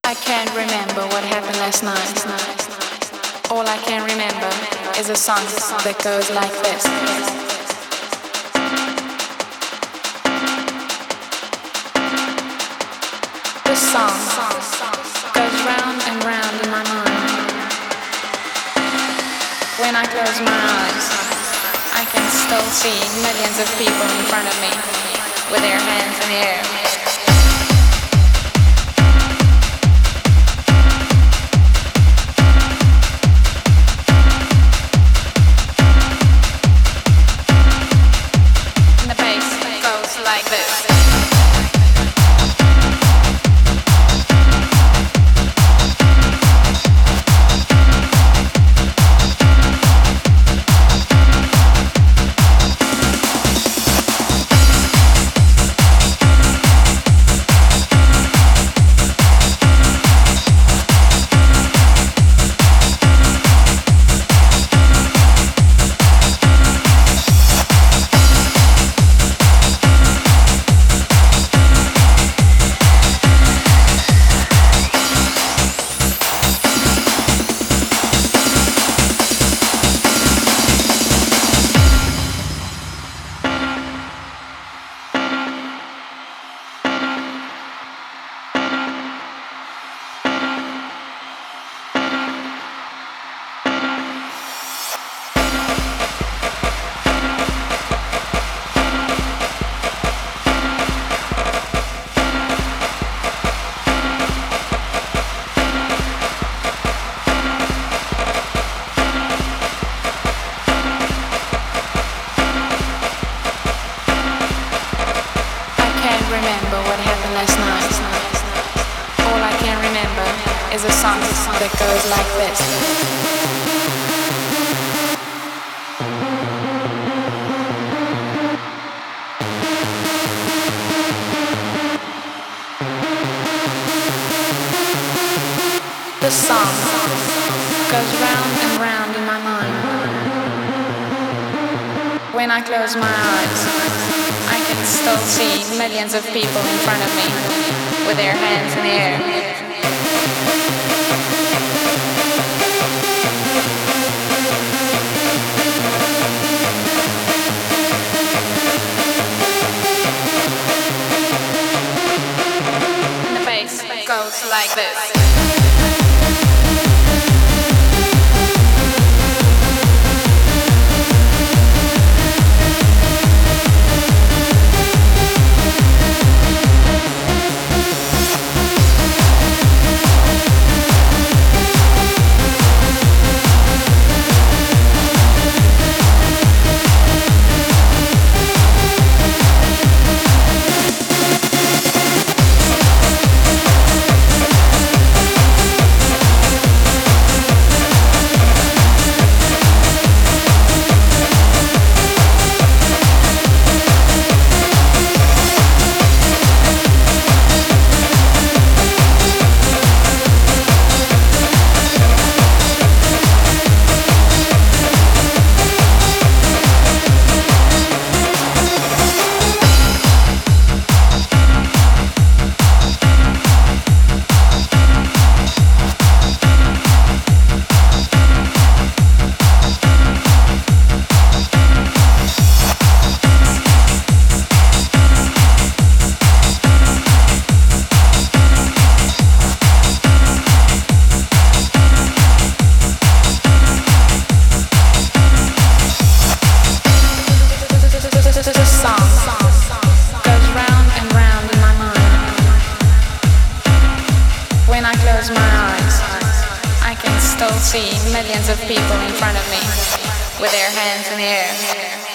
I can't remember what happened last night. All I can remember is a song that goes like this. This song goes round and round in my mind. When I close my eyes, I can still see millions of people in front of me with their hands in the air. Like this. Remember what happened last night. All I can remember is a song that goes like this. The song goes round and round in my mind. When I close my eyes, I can still see millions of people in front of me with their hands in the air. And the bass goes like this. When I close my eyes, I can still see millions of people in front of me with their hands in the air.